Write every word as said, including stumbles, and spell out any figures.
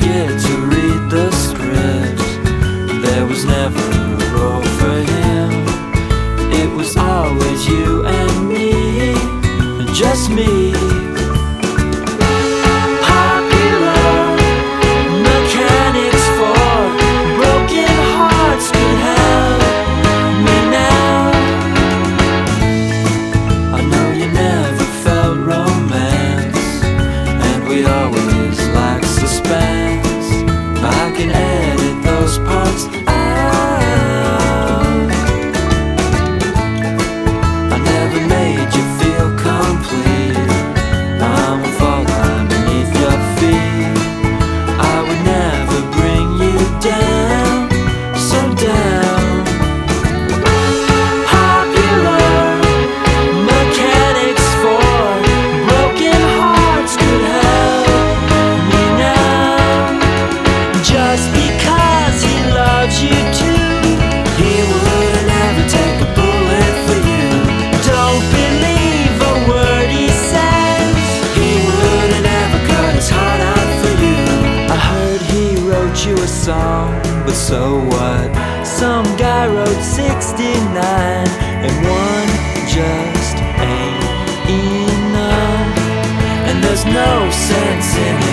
scared to read the script. There was never a role for him. It was always you and me, just me. Popular mechanics for broken hearts could help me now. I know you never felt romance, and we always lack suspense. I can edit those parts out. I never made you feel complete. I'm a fall line beneath your feet. I would never bring you down, so down. Popular mechanics for broken hearts could help me now. Just because he loves you too, he would never take a bullet for you. Don't believe a word he says. He would never cut his heart out for you. I heard he wrote you a song, but so what? Some guy wrote sixty-nine, and one just ain't enough. And there's no sense in